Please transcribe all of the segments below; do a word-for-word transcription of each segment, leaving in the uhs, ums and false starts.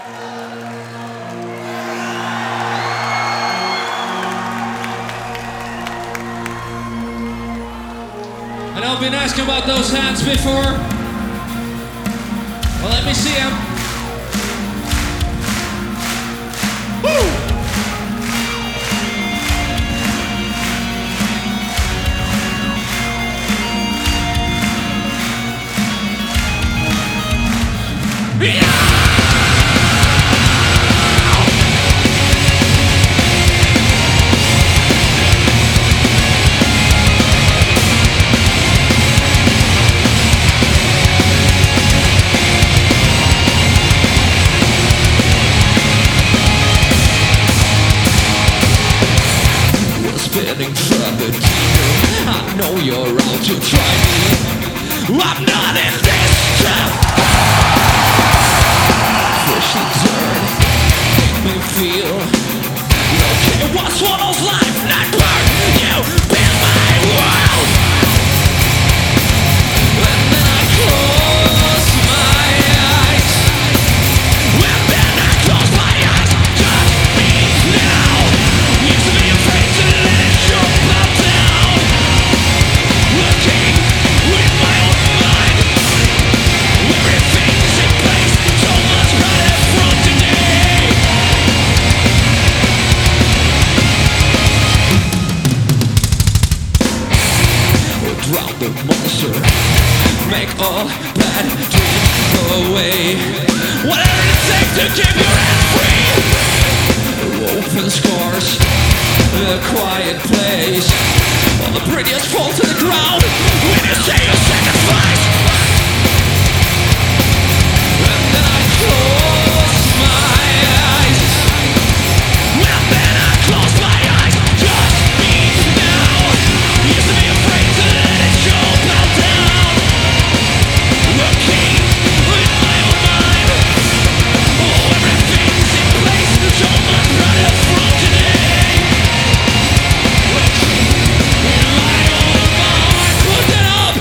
I know I've been asking about those hands before. Well, let me see them. Woo! Yeah! Spinning from the kingdom, I know you're out to try me. I'm not in this trap. Push and turn, make me feel okay. It was one of those life that burned you in my world. And then I close my eyes. And then I close my eyes. Judge me now. Used to be afraid to let it show up down. Looking with my own mind. Everything's in place. So much right in front today. We'll drown the monster. Make all bad dreams go away. Whatever it takes to keep your hands free. Open scars, a quiet place. All the prettiest fall to the ground when you say your sacrifice. And then I close my eyes. And then I close my eyes. Just me now. Used to be afraid to let it show bow down. Looking with my own mind. Oh, everything's in place. So much right up front today. Looking in my own mind. Put it up.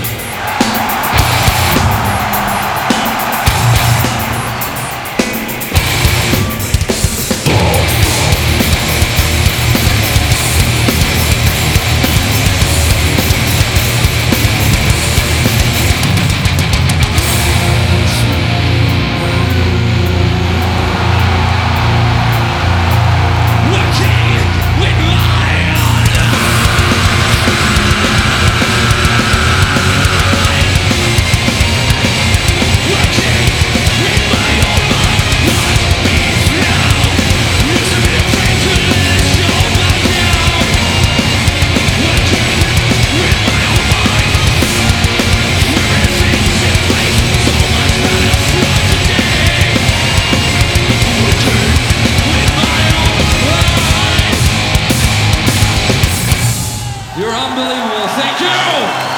You're unbelievable. Thank you.